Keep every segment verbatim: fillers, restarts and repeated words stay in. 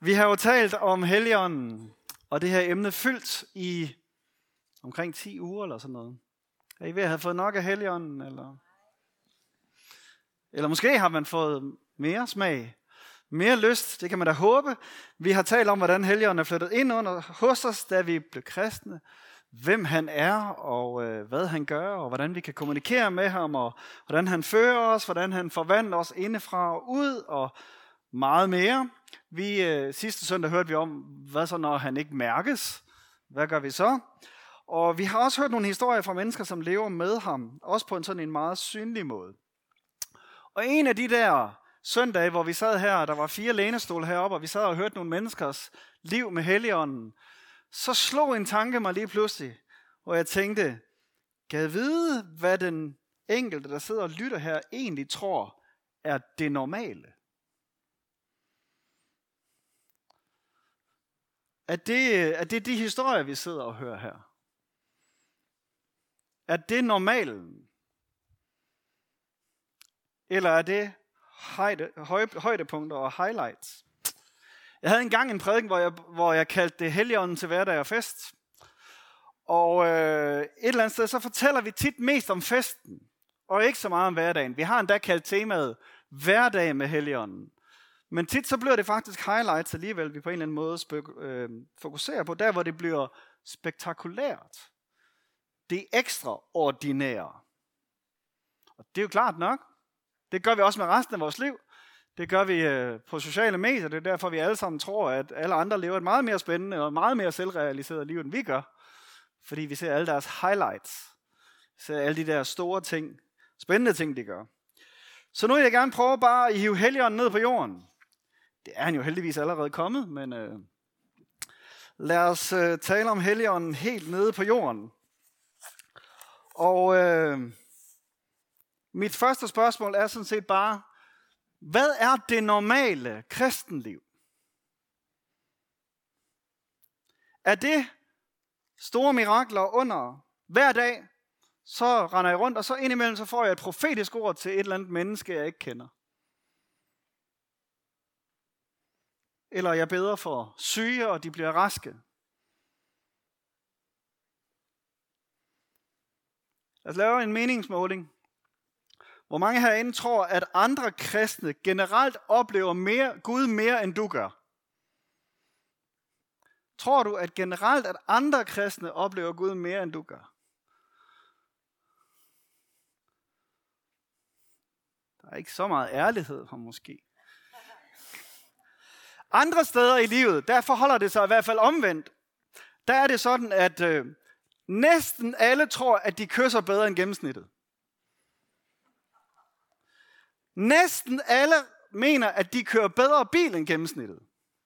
Vi har jo talt om Helligånden, og det her emne fyldt i omkring ti uger eller sådan noget. Er I ved at have fået nok af Helligånden? Eller, eller måske har man fået mere smag, mere lyst, det kan man da håbe. Vi har talt om, hvordan Helligånden er flyttet ind under hos os, da vi blev kristne. Hvem han er, og øh, hvad han gør, og hvordan vi kan kommunikere med ham, og hvordan han fører os, hvordan han forvandler os indefra og ud, og meget mere. Vi, øh, sidste søndag hørte vi om, hvad så når han ikke mærkes? Hvad gør vi så? Og vi har også hørt nogle historier fra mennesker, som lever med ham, også på en sådan en meget synlig måde. Og en af de der søndage, hvor vi sad her, der var fire lænestole heroppe, og vi sad og hørte nogle menneskers liv med Helligånden, så slog en tanke mig lige pludselig, hvor jeg tænkte, kan jeg vide, hvad den enkelte, der sidder og lytter her, egentlig tror er det normale? Er det, er det de historier, vi sidder og hører her? Er det normalen? Eller er det højde, høj, højdepunkter og highlights? Jeg havde engang en prædiken, hvor jeg, hvor jeg kaldte det Helligånden til hverdag og fest. Og øh, et eller andet sted, så fortæller vi tit mest om festen, og ikke så meget om hverdagen. Vi har endda kaldt temaet hverdag med Helligånden. Men tit så bliver det faktisk highlights alligevel, vi på en eller anden måde spek- øh, fokuserer på, der hvor det bliver spektakulært. Det ekstraordinære. Og det er jo klart nok. Det gør vi også med resten af vores liv. Det gør vi øh, på sociale medier. Det er derfor, vi alle sammen tror, at alle andre lever et meget mere spændende og meget mere selvrealiseret liv, end vi gør. Fordi vi ser alle deres highlights. Vi ser alle de der store ting, spændende ting, de gør. Så nu vil jeg gerne prøve bare at hive Helligånden ned på jorden. Det er han jo heldigvis allerede kommet, men øh, lad os øh, tale om Helligånden helt nede på jorden. Og øh, mit første spørgsmål er sådan set bare, hvad er det normale kristenliv? Er det store mirakler under hver dag, så render jeg rundt, og så indimellem så får jeg et profetisk ord til et eller andet menneske, jeg ikke kender? Eller jeg beder for syge, og de bliver raske? Lad os lave en meningsmåling. Hvor mange herinde tror, at andre kristne generelt oplever mere, Gud mere, end du gør? Tror du, at generelt, at andre kristne oplever Gud mere, end du gør? Der er ikke så meget ærlighed her måske. Andre steder i livet, der forholder det sig i hvert fald omvendt. Der er det sådan, at øh, næsten alle tror, at de kysser bedre end gennemsnittet. Næsten alle mener, at de kører bedre bil end gennemsnittet.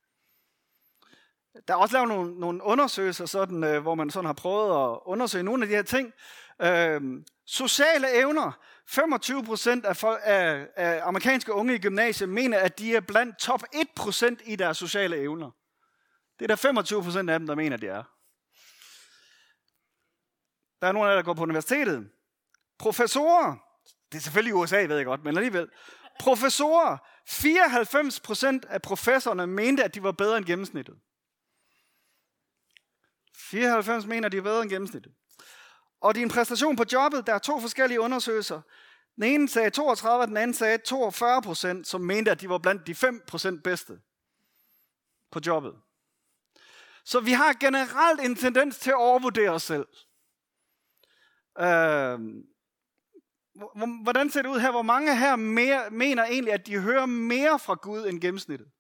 Der er også lavet nogle, nogle undersøgelser, sådan, øh, hvor man sådan har prøvet at undersøge nogle af de her ting. Øh, sociale evner. femogtyve procent af, af, af amerikanske unge i gymnasiet mener, at de er blandt top en procent i deres sociale evner. Det er der femogtyve procent af dem, der mener, de er. Der er nogle af jer, der går på universitetet. Professorer. Det er selvfølgelig i U S A, ved jeg godt, men alligevel. Professorer. fireoghalvfems procent af professorerne mente, at de var bedre end gennemsnittet. fireoghalvfems mener, at de er bedre end gennemsnittet. Og din præstation på jobbet, der er to forskellige undersøgelser. Den ene sagde toogtredive, og den anden sagde toogfyrre procent, som mente, at de var blandt de fem procent bedste på jobbet. Så vi har generelt en tendens til at overvurdere os selv. Øh, hvordan ser det ud her? Hvor mange her mere, mener egentlig, at de hører mere fra Gud end gennemsnittet?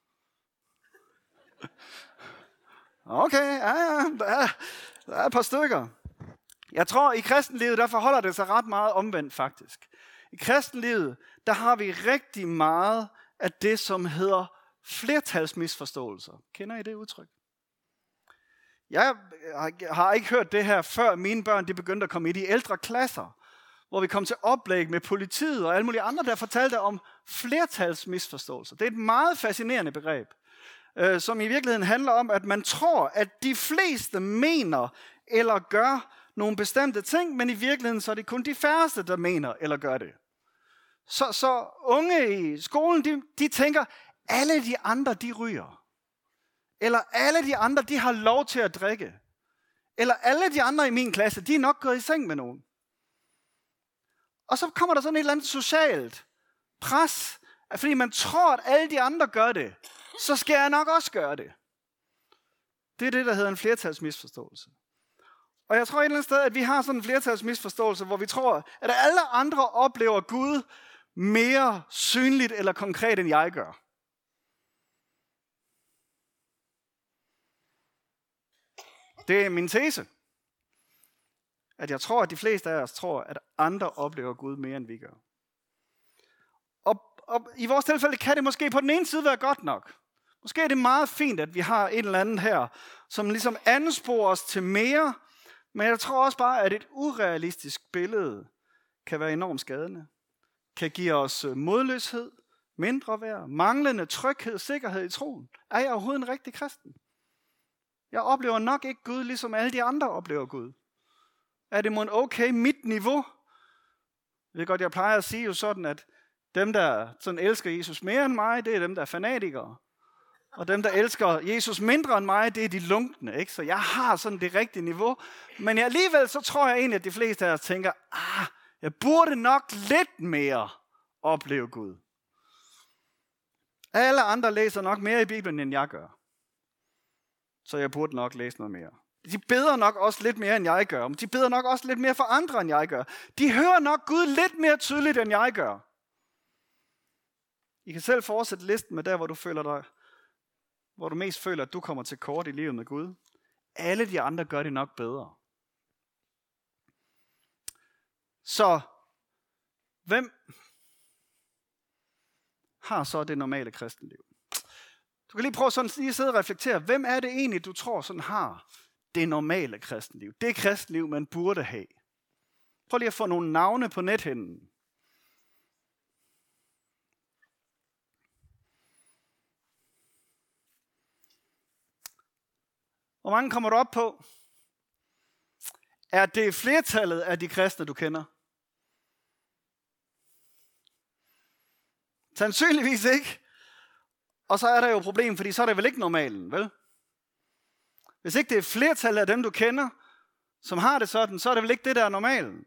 Okay, ja, ja, der er, der er et par stykker. Jeg tror, i kristenlivet, der forholder det sig ret meget omvendt faktisk. I kristenlivet, der har vi rigtig meget af det, som hedder flertalsmisforståelser. Kender I det udtryk? Jeg har ikke hørt det her, før mine børn de begyndte at komme i de ældre klasser, hvor vi kom til oplæg med politiet og alle mulige andre, der fortalte om flertalsmisforståelser. Det er et meget fascinerende begreb, øh, som i virkeligheden handler om, at man tror, at de fleste mener eller gør nogle bestemte ting, men i virkeligheden så er det kun de færreste, der mener eller gør det. Så, så unge i skolen, de, de tænker, alle de andre, de ryger. Eller alle de andre, de har lov til at drikke. Eller alle de andre i min klasse, de er nok gået i seng med nogen. Og så kommer der sådan et eller andet socialt pres, at fordi man tror, at alle de andre gør det, så skal jeg nok også gøre det. Det er det, der hedder en flertalsmisforståelse. Og jeg tror et eller andet sted, at vi har sådan en flertalsmisforståelse, hvor vi tror, at alle andre oplever Gud mere synligt eller konkret, end jeg gør. Det er min tese. At jeg tror, at de fleste af os tror, at andre oplever Gud mere, end vi gør. Og, og i vores tilfælde kan det måske på den ene side være godt nok. Måske er det meget fint, at vi har et eller andet her, som ligesom ansporer os til mere. Men jeg tror også bare, at et urealistisk billede kan være enormt skadende. Kan give os modløshed, mindre værd, manglende tryghed, sikkerhed i troen. Er jeg overhovedet en rigtig kristen? Jeg oplever nok ikke Gud, ligesom alle de andre oplever Gud. Er det mon okay mit niveau? Jeg ved godt, jeg plejer at sige jo sådan, at dem, der sådan elsker Jesus mere end mig, det er dem, der er fanatikere. Og dem, der elsker Jesus mindre end mig, det er de lunkne. Ikke? Så jeg har sådan det rigtige niveau. Men alligevel så tror jeg egentlig, at de fleste af os tænker, ah, jeg burde nok lidt mere opleve Gud. Alle andre læser nok mere i Bibelen, end jeg gør. Så jeg burde nok læse noget mere. De beder nok også lidt mere, end jeg gør. Men de beder nok også lidt mere for andre, end jeg gør. De hører nok Gud lidt mere tydeligt, end jeg gør. I kan selv fortsætte listen med der, hvor du føler dig, hvor du mest føler, at du kommer til kort i livet med Gud. Alle de andre gør det nok bedre. Så hvem har så det normale kristenliv? Du kan lige prøve sådan lige at sidde og reflektere. Hvem er det egentlig, du tror sådan har det normale kristenliv? Det kristenliv, man burde have. Prøv lige at få nogle navne på nethinden. Hvor mange kommer du op på? Er det flertallet af de kristne, du kender? Sandsynligvis ikke. Og så er der jo et problem, fordi så er det vel ikke normalen, vel? Hvis ikke det er flertallet af dem, du kender, som har det sådan, så er det vel ikke det, der er normalen.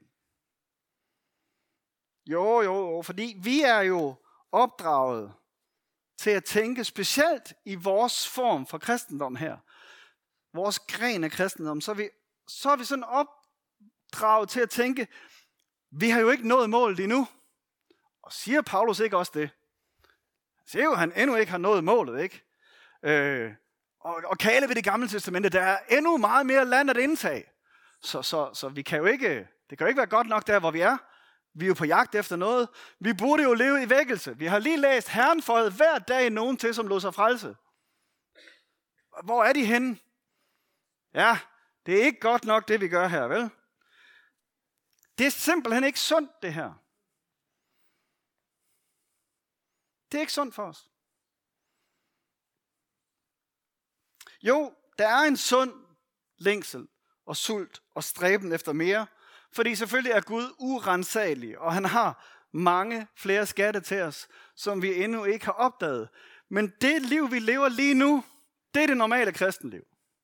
Jo, jo, jo, fordi vi er jo opdraget til at tænke specielt i vores form for kristendom her. Vores gren af kristendom, så er vi, så er vi sådan opdraget til at tænke, vi har jo ikke nået målet endnu. Og siger Paulus ikke også det? Han siger jo, at han endnu ikke har nået målet, ikke? Øh, og, og kalde ved det gamle testamente, der er endnu meget mere land at indtage. Så, så, så vi kan jo ikke, det kan jo ikke være godt nok der, hvor vi er. Vi er jo på jagt efter noget. Vi burde jo leve i vækkelse. Vi har lige læst, Herren føjede hver dag nogen til, som lod sig frelse. Hvor er de henne? Ja, det er ikke godt nok, det vi gør her, vel? Det er simpelthen ikke sundt, det her. Det er ikke sundt for os. Jo, der er en sund længsel og sult og stræben efter mere, fordi selvfølgelig er Gud uransagelig, og han har mange flere skatte til os, som vi endnu ikke har opdaget. Men det liv, vi lever lige nu, det er det normale kristenliv.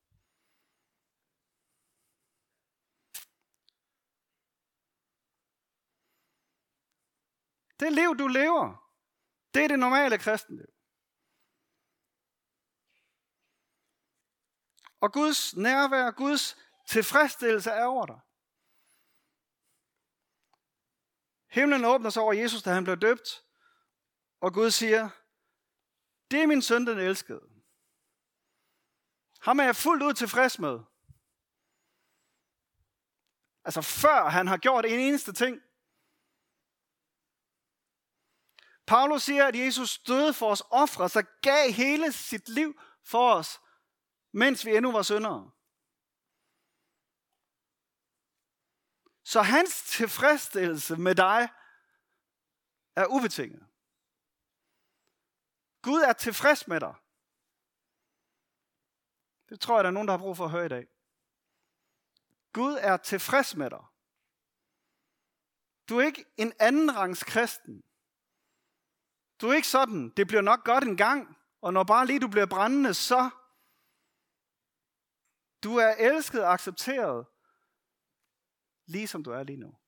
Det liv, du lever, det er det normale kristenliv. Og Guds nærvær, Guds tilfredsstillelse er over dig. Himlen åbner sig over Jesus, da han blev døbt, og Gud siger, det er min søn, den elskede. Ham er jeg fuldt ud tilfreds med. Altså før han har gjort en eneste ting. Paulus siger, at Jesus døde for os ofre, så gav hele sit liv for os, mens vi endnu var syndere. Så hans tilfredsstillelse med dig er ubetinget. Gud er tilfreds med dig. Det tror jeg, der er nogen, der har brug for at høre i dag. Gud er tilfreds med dig. Du er ikke en anden rangs kristen. Du er ikke sådan, det bliver nok godt en gang, og når bare lige du bliver brændende, så Du er elsket og accepteret, lige som du er lige nu.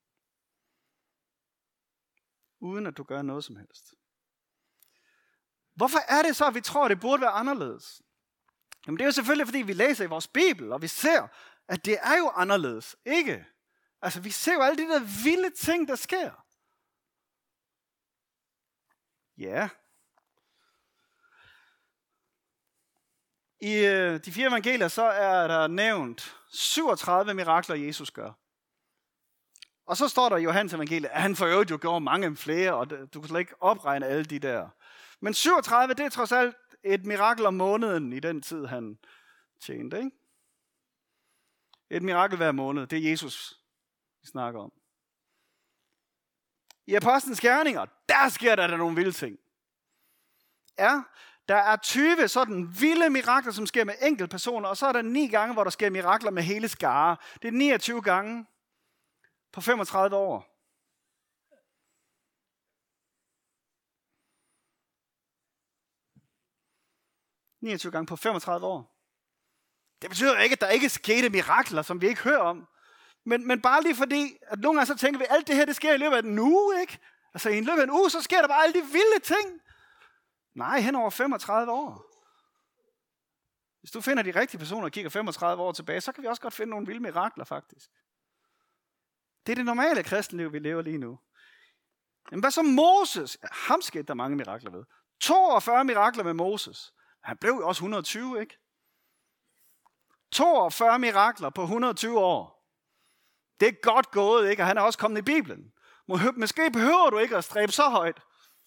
Uden at du gør noget som helst. Hvorfor er det så, at vi tror, at det burde være anderledes? Jamen det er jo selvfølgelig, fordi vi læser i vores Bibel, og vi ser, at det er jo anderledes, ikke? Altså vi ser jo alle de der vilde ting, der sker. Ja. I øh, de fire evangelier, så er der nævnt syvogtredive mirakler, Jesus gør. Og så står der i Johannes evangeliet, at han for øvrigt jo gjorde mange flere, og du kan slet ikke opregne alle de der. Men syvogtredive, det er trods alt et mirakel om måneden i den tid, han tjente, ikke? Et mirakel hver måned, det er Jesus, vi snakker om. I Apostlenes Gerninger, der sker der, der nogle vilde ting. Ja, der er tyve sådan vilde mirakler, som sker med enkelte personer, og så er der ni gange, hvor der sker mirakler med hele skare. Det er niogtyve gange på femogtredive år. niogtyve gange på femogtredive år. Det betyder ikke, at der ikke skete mirakler, som vi ikke hører om. Men, men bare lige fordi, at nogle gange så tænker vi, at alt det her, det sker i løbet af en uge, ikke? Altså i løbet af en uge, så sker der bare alle de vilde ting. Nej, hen over femogtredive år. Hvis du finder de rigtige personer og kigger femogtredive år tilbage, så kan vi også godt finde nogle vilde mirakler, faktisk. Det er det normale kristenliv, vi lever lige nu. Men hvad så Moses? Ham skete der mange mirakler ved. toogfyrre mirakler med Moses. Han blev jo også et hundrede og tyve, ikke? toogfyrre mirakler på et hundrede og tyve år. Det er godt gået, ikke? Og han er også kommet i Bibelen. Måske behøver du ikke at stræbe så højt.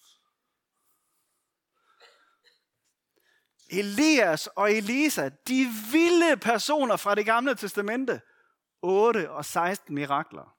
Elias og Elisa, de vilde personer fra det gamle testamente. otte og seksten mirakler.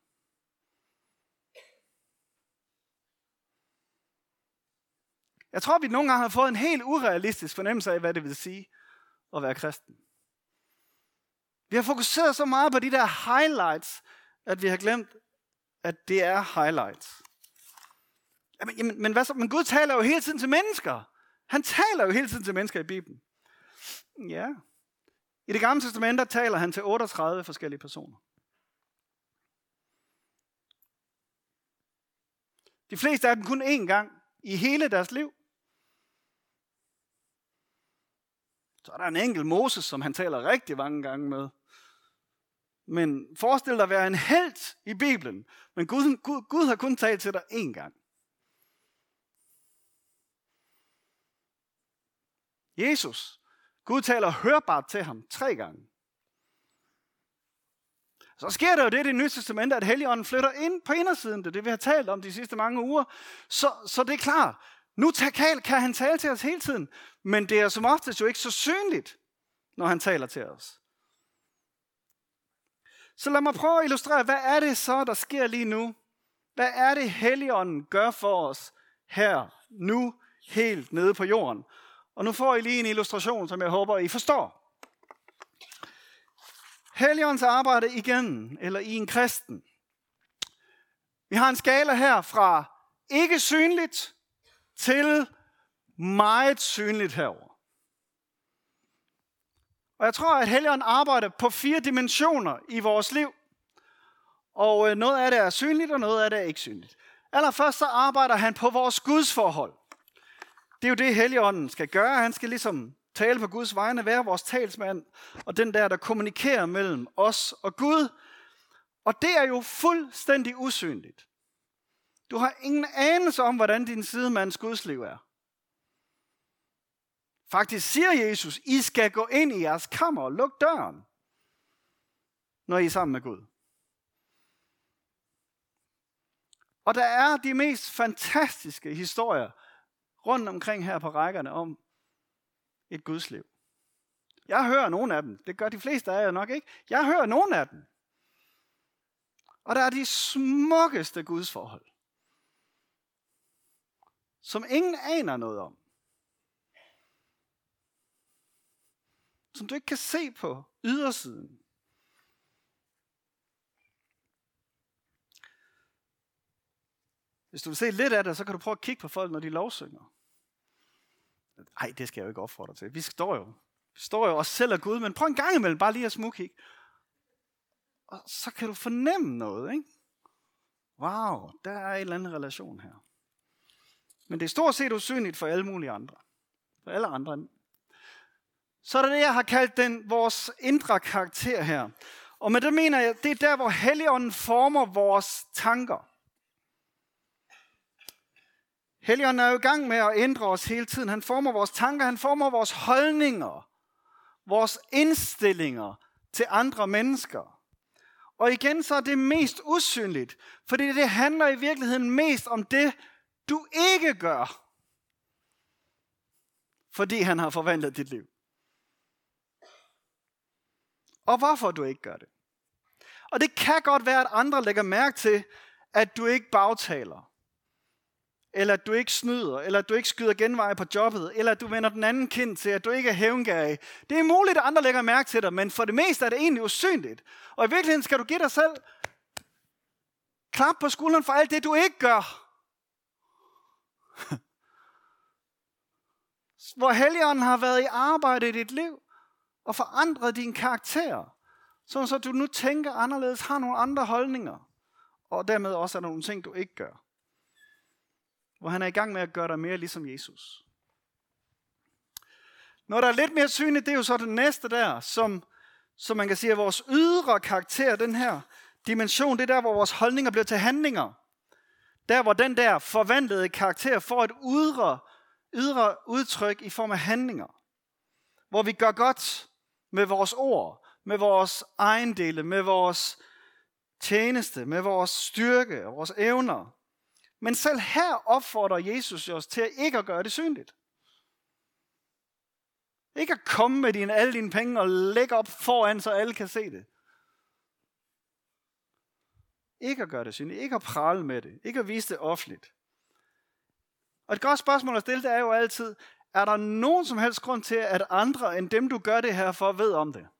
Jeg tror, vi nogle gange har fået en helt urealistisk fornemmelse af, hvad det vil sige at være kristen. Vi har fokuseret så meget på de der highlights, at vi har glemt, at det er highlights. Jamen, jamen, men, hvad så? Men Gud taler jo hele tiden til mennesker. Han taler jo hele tiden til mennesker i Bibelen. Ja. I det gamle testament, der taler han til otteogtredive forskellige personer. De fleste af dem kun én gang i hele deres liv. Så er der en enkelt Moses, som han taler rigtig mange gange med. Men forestil dig at være en helt i Bibelen. Men Gud, Gud, Gud har kun talt til dig én gang. Jesus. Gud taler hørbart til ham tre gange. Så sker der jo det i det nye testament, at Helligånden flytter ind på indersiden. Det er det, vi har talt om de sidste mange uger. Så, så det er klart. Nu kan han tale til os hele tiden. Men det er som oftest jo ikke så synligt, når han taler til os. Så lad mig prøve at illustrere, hvad er det så, der sker lige nu? Hvad er det, Helligånden gør for os her, nu, helt nede på jorden? Og nu får I lige en illustration, som jeg håber, I forstår. Helligåndens arbejde igen, eller i en kristen. Vi har en skala her fra ikke synligt til meget synligt herover. Og jeg tror, at Helligånden arbejder på fire dimensioner i vores liv. Og noget af det er synligt, og noget af det er ikke synligt. Allerførst så arbejder han på vores gudsforhold. Det er jo det, Helligånden skal gøre. Han skal ligesom tale på Guds vegne, være vores talsmand, og den der, der kommunikerer mellem os og Gud. Og det er jo fuldstændig usynligt. Du har ingen anelse om, hvordan din sidemands gudsliv er. Faktisk siger Jesus, I skal gå ind i jeres kammer og lukke døren, når I er sammen med Gud. Og der er de mest fantastiske historier rundt omkring her på rækkerne om et gudsliv. Jeg hører nogle af dem. Det gør de fleste af jer nok ikke. Jeg hører nogle af dem. Og der er de smukkeste gudsforhold, som ingen aner noget om. Som du ikke kan se på ydersiden. Hvis du vil se lidt af det, så kan du prøve at kigge på folk, når de lovsynger. Nej, det skal jeg jo ikke opfordre til. Vi står jo står jo også selv af Gud, men prøv en gang imellem bare lige at smugkigge. Og så kan du fornemme noget, ikke? Wow, der er en eller anden relation her. Men det er stort set usynligt for alle mulige andre. For alle andre. Så er det det, jeg har kaldt den vores indre karakter her. Og med det mener jeg, det er der, hvor Helligånden former vores tanker. Helligånden er jo i gang med at ændre os hele tiden. Han former vores tanker, han former vores holdninger, vores indstillinger til andre mennesker. Og igen så er det mest usynligt, fordi det handler i virkeligheden mest om det, du ikke gør, fordi han har forvandlet dit liv. Og hvorfor du ikke gør det. Og det kan godt være, at andre lægger mærke til, at du ikke bagtaler, eller at du ikke snyder, eller at du ikke skyder genveje på jobbet, eller at du vender den anden kind til, at du ikke er hævngærig. Det er muligt, at andre lægger mærke til dig, men for det meste er det egentlig usynligt. Og i virkeligheden skal du give dig selv klap på skulderen for alt det, du ikke gør. Hvor Helligånden har været i arbejde i dit liv, og forandret din karakter, sådan så du nu tænker anderledes, har nogle andre holdninger, og dermed også er nogle ting, du ikke gør. Hvor han er i gang med at gøre dig mere ligesom Jesus. Når der er lidt mere synligt, det er jo så det næste der, som, som man kan sige er vores ydre karakter, den her dimension, det er der, hvor vores holdninger bliver til handlinger. Der, hvor den der forvandlede karakter får et ydre, ydre udtryk i form af handlinger. Hvor vi gør godt med vores ord, med vores ejendele, med vores tjeneste, med vores styrke og vores evner. Men selv her opfordrer Jesus os til at ikke at gøre det synligt. Ikke at komme med dine, alle dine penge og lægge op foran, så alle kan se det. Ikke at gøre det synligt. Ikke at prale med det. Ikke at vise det offentligt. Og et godt spørgsmål at stille, det er jo altid, er der nogen som helst grund til, at andre end dem, du gør det her for, ved om det?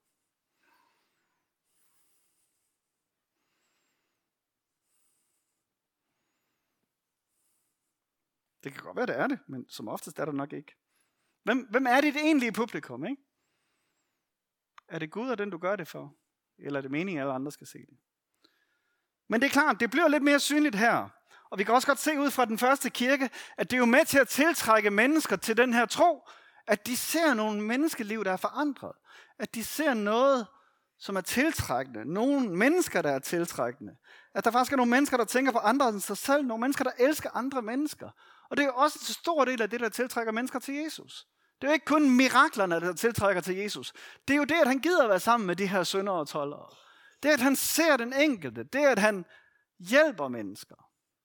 Det kan godt være, det er det, men som oftest er det nok ikke. Hvem, hvem er dit egentlige publikum, ikke? Er det Gud og den, du gør det for? Eller er det meningen, at alle andre skal se det? Men det er klart, det bliver lidt mere synligt her. Og vi kan også godt se ud fra den første kirke, at det er jo med til at tiltrække mennesker til den her tro, at de ser nogle menneskeliv, der er forandret. At de ser noget, som er tiltrækkende. Nogle mennesker, der er tiltrækkende. At der faktisk er nogle mennesker, der tænker på andre end sig selv. Nogle mennesker, der elsker andre mennesker. Og det er jo også en stor del af det, der tiltrækker mennesker til Jesus. Det er jo ikke kun miraklerne, der tiltrækker til Jesus. Det er jo det, at han gider at være sammen med de her syndere og toldere. Det er, at han ser den enkelte. Det er, at han hjælper mennesker.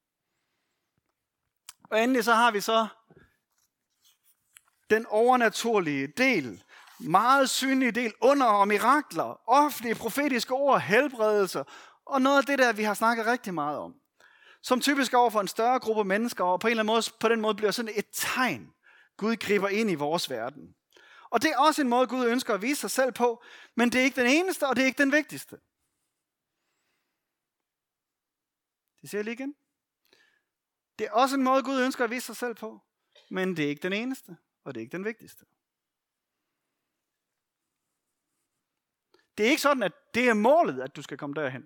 Og endelig så har vi så den overnaturlige del, meget synlige del, under og mirakler, offentlige profetiske ord, helbredelser, og noget af det der, vi har snakket rigtig meget om. Som typisk over for en større gruppe mennesker, og på en eller anden måde, på den måde bliver sådan et tegn, Gud griber ind i vores verden. Og det er også en måde, Gud ønsker at vise sig selv på, men det er ikke den eneste, og det er ikke den vigtigste. Det siger jeg lige igen. Det er også en måde, Gud ønsker at vise sig selv på, men det er ikke den eneste, og det er ikke den vigtigste. Det er ikke sådan, at det er målet, at du skal komme derhen.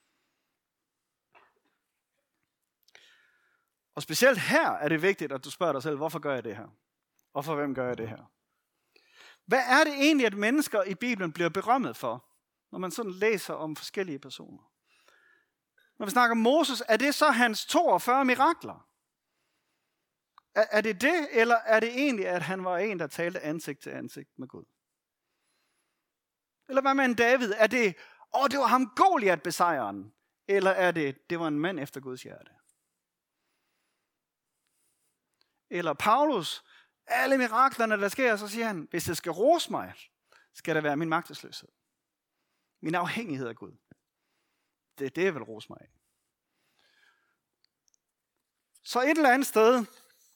Og specielt her er det vigtigt, at du spørger dig selv, hvorfor gør jeg det her? Og for hvem gør jeg det her? Hvad er det egentlig, at mennesker i Bibelen bliver berømmet for, når man sådan læser om forskellige personer? Når vi snakker om Moses, er det så hans toogfyrre mirakler? Er, er det det, eller er det egentlig, at han var en, der talte ansigt til ansigt med Gud? Eller hvad med en David? Er det, åh, det var ham Goliat besejren? Eller er det, det var en mand efter Guds hjerte? Eller Paulus, alle miraklerne, der sker, så siger han, hvis det skal rose mig, skal det være min magtesløshed. Min afhængighed af Gud. Det er det, jeg vil rose mig af. Så et eller andet sted,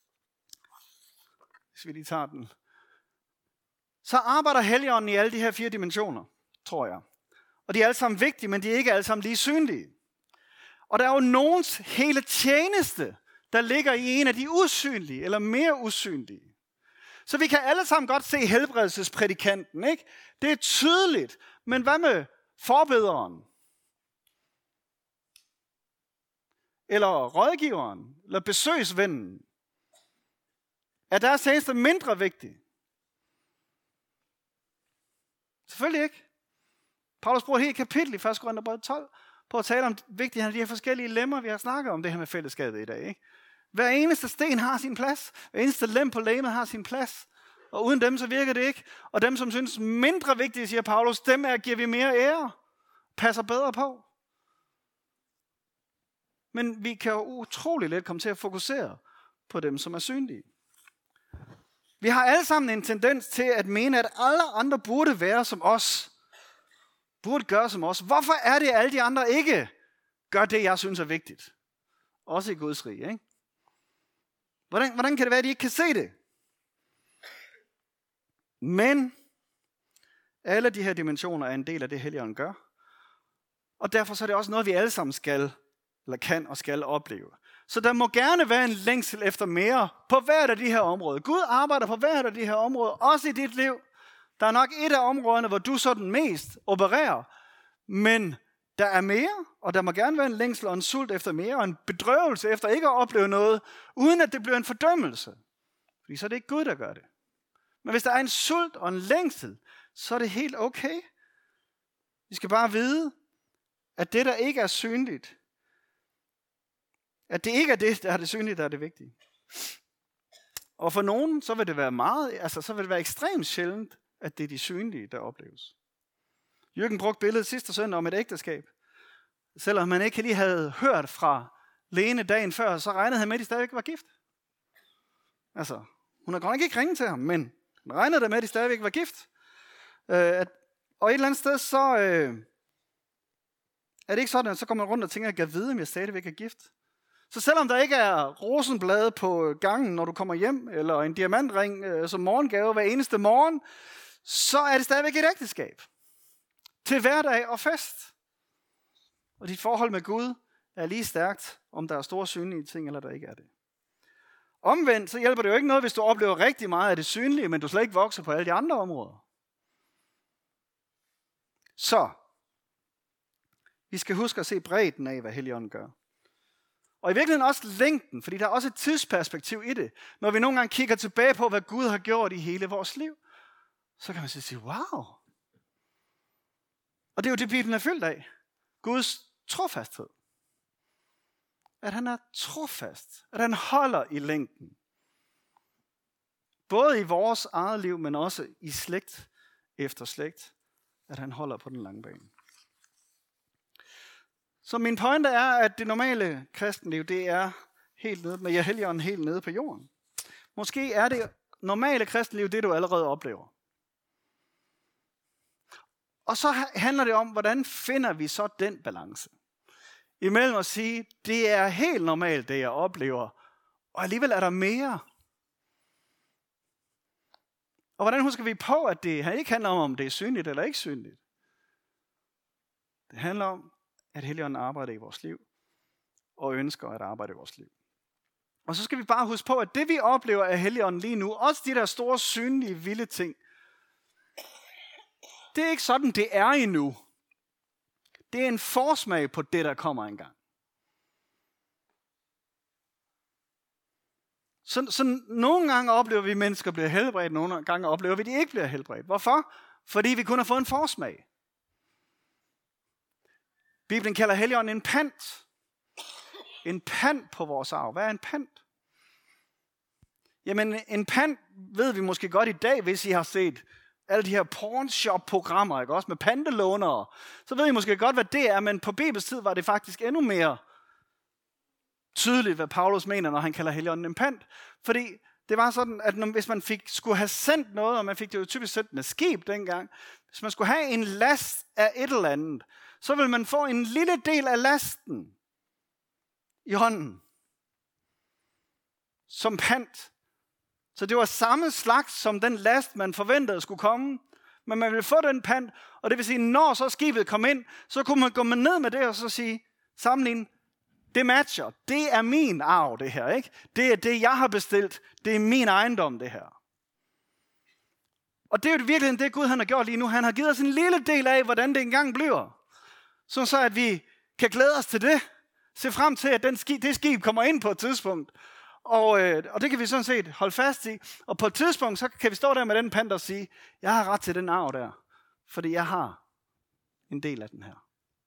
hvis vi lige tager den, så arbejder Helligånden i alle de her fire dimensioner, tror jeg. Og de er alle sammen vigtige, men de er ikke alle sammen lige synlige. Og der er jo nogens hele tjeneste, der ligger i en af de usynlige, eller mere usynlige. Så vi kan alle sammen godt se helbredelsesprædikanten, ikke? Det er tydeligt. Men hvad med forbederen? Eller rådgiveren? Eller besøgsvennen? Er deres tjeneste mindre vigtig? Selvfølgelig ikke. Paulus bruger et helt kapitel i første Korintherbrev tolv på at tale om vigtigheden af de her forskellige lemmer, vi har snakket om det her med fællesskabet i dag. Ikke? Hver eneste sten har sin plads. Hver eneste lem på legemet har sin plads. Og uden dem, så virker det ikke. Og dem, som synes mindre vigtige, siger Paulus, dem er, giver vi mere ære. Passer bedre på. Men vi kan jo utrolig let komme til at fokusere på dem, som er synlige. Vi har alle sammen en tendens til at mene, at alle andre burde være som os. Burde gøre som os. Hvorfor er det, at alle de andre ikke gør det, jeg synes er vigtigt? Også i Guds rige, ikke? Hvordan, hvordan kan det være, at de ikke kan se det? Men alle de her dimensioner er en del af det, Helligånden gør. Og derfor så er det også noget, vi alle sammen skal, eller kan og skal opleve. Så der må gerne være en længsel efter mere på hvert af de her områder. Gud arbejder på hvert af de her områder, også i dit liv. Der er nok et af områderne, hvor du sådan mest opererer, men der er mere, og der må gerne være en længsel og en sult efter mere, og en bedrøvelse efter ikke at opleve noget, uden at det bliver en fordømmelse. Fordi så er det ikke Gud, der gør det. Men hvis der er en sult og en længsel, så er det helt okay. Vi skal bare vide, at det, der ikke er synligt, at det ikke er det, der er det synlige, der er det vigtige. Og for nogen, så vil det være meget, altså så vil det være ekstremt sjældent, at det er de synlige, der opleves. Jürgen brugte billedet sidste søndag om et ægteskab. Selvom man ikke lige havde hørt fra Lene dagen før, så regnede han med, at de stadigvæk var gift. Altså, hun har godt nok ikke ringet til ham, men han regnede der med, at de stadigvæk var gift. Øh, at, og et eller andet sted, så øh, er det ikke sådan, at så går man rundt og tænker, at jeg kan vide, om jeg stadigvæk er gift. Så selvom der ikke er rosenblade på gangen, når du kommer hjem, eller en diamantring øh, som morgengave hver eneste morgen, så er det stadigvæk et ægteskab. Til hverdag og fest. Og dit forhold med Gud er lige stærkt, om der er store synlige ting, eller der ikke er det. Omvendt, så hjælper det jo ikke noget, hvis du oplever rigtig meget af det synlige, men du slet ikke vokser på alle de andre områder. Så, vi skal huske at se bredden af, hvad Helligånden gør. Og i virkeligheden også længden, fordi der er også et tidsperspektiv i det. Når vi nogle gange kigger tilbage på, hvad Gud har gjort i hele vores liv, så kan man så sige, wow. Og det er jo det, Bibelen er fyldt af. Guds trofasthed. At han er trofast. At han holder i længden. Både i vores eget liv, men også i slægt efter slægt. At han holder på den lange bane. Så min pointe er, at det normale kristenliv, det er helt nede med Helligånden helt nede på jorden. Måske er det normale kristenliv, det du allerede oplever. Og så handler det om, hvordan finder vi så den balance? Imellem at sige, det er helt normalt, det jeg oplever, og alligevel er der mere. Og hvordan husker vi på, at det ikke handler om, om det er synligt eller ikke synligt? Det handler om, at Helligånden arbejder i vores liv, og ønsker at arbejde i vores liv. Og så skal vi bare huske på, at det vi oplever af Helligånden lige nu, også de der store, synlige, vilde ting, det er ikke sådan, det er endnu. Det er en forsmag på det, der kommer engang. Så, så nogle gange oplever vi, at mennesker bliver helbredt, nogle gange oplever vi, at de ikke bliver helbredt. Hvorfor? Fordi vi kun har fået en forsmag. Bibelen kalder Helligånden en pant. En pant på vores arv. Hvad er en pant? Jamen, en pant ved vi måske godt i dag, hvis I har set alle de her pornshop-programmer, ikke? Også med pantelånere. Så ved I måske godt, hvad det er, men på Bibels tid var det faktisk endnu mere tydeligt, hvad Paulus mener, når han kalder Helligånden en pant. Fordi det var sådan, at når, hvis man fik, skulle have sendt noget, og man fik det jo typisk sendt med skib dengang, hvis man skulle have en last af et eller andet, så ville man få en lille del af lasten i hånden som pant. Så det var samme slags som den last, man forventede skulle komme, men man ville få den pant, og det vil sige, når så skibet kom ind, så kunne man gå ned med det og så sige, sammenligne, det matcher, det er min arv det her, ikke? Det er det, jeg har bestilt, det er min ejendom det her. Og det er jo virkelig det, Gud han har gjort lige nu. Han har givet os en lille del af, hvordan det engang bliver. Sådan så, at vi kan glæde os til det. Se frem til, at den skib, det skib kommer ind på et tidspunkt. Og, øh, og det kan vi sådan set holde fast i. Og på et tidspunkt, så kan vi stå der med den pant og sige, jeg har ret til den arv der. Fordi jeg har en del af den her.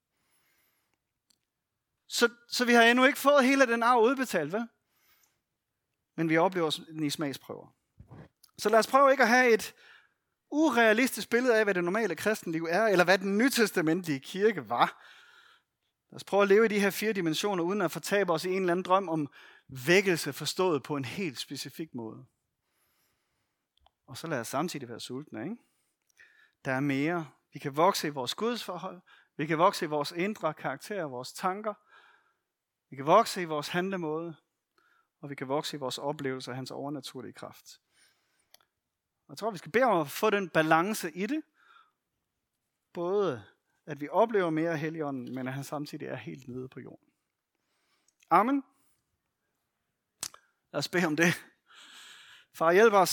Så, så vi har endnu ikke fået hele den arv udbetalt, vel? Men vi oplever den i smagsprøver. Så lad os prøve ikke at have et urealistisk billede af, hvad det normale kristenliv er, eller hvad den nytestamentlige kirke var. Lad os prøve at leve i de her fire dimensioner, uden at fortabe os i en eller anden drøm om vækkelse forstået på en helt specifik måde. Og så lad os samtidig være sultne, ikke? Der er mere. Vi kan vokse i vores gudsforhold. Vi kan vokse i vores indre karakter, vores tanker. Vi kan vokse i vores handlemåde. Og vi kan vokse i vores oplevelser af hans overnaturlige kraft. Og jeg tror, vi skal bede om at få den balance i det. Både at vi oplever mere af Helligånden, men at han samtidig er helt nede på jorden. Amen. Lad os bede om det. Far, hjælp os.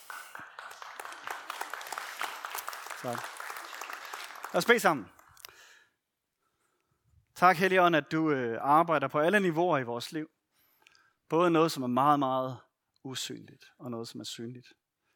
Så. Lad os bede sammen. Tak, Helligånd, at du øh, arbejder på alle niveauer i vores liv. Både noget, som er meget, meget usynligt, og noget, som er synligt.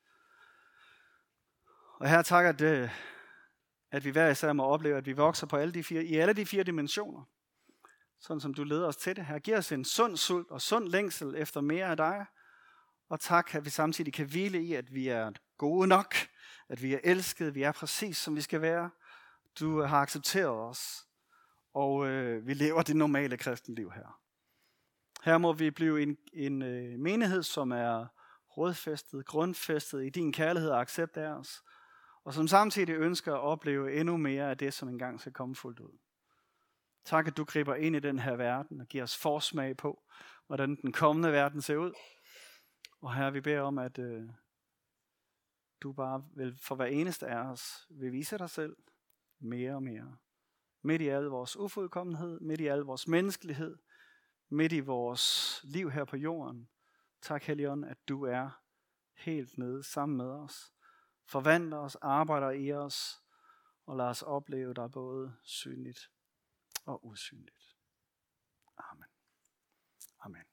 Og her tak, at, øh, at vi hver især må opleve, at vi vokser på alle de fire, i alle de fire dimensioner. Sådan som du leder os til det her. Giv os en sund sult og sund længsel efter mere af dig. Og tak, at vi samtidig kan hvile i, at vi er gode nok. At vi er elskede. Vi er præcis, som vi skal være. Du har accepteret os. Og øh, vi lever det normale kristenliv her. Her må vi blive en, en øh, menighed, som er rodfæstet, grundfæstet i din kærlighed og accept af os. Og som samtidig ønsker at opleve endnu mere af det, som engang skal komme fuldt ud. Tak, at du griber ind i den her verden og giver os forsmag på, hvordan den kommende verden ser ud. Og her vi beder om, at øh, du bare vil for hver eneste af os vil vise dig selv mere og mere. Midt i al vores ufuldkommenhed, midt i al vores menneskelighed, midt i vores liv her på jorden. Tak, Helligånd, at du er helt nede sammen med os. Forvandler os, arbejder i os, og lad os opleve dig både synligt og usynligt. Amen. Amen.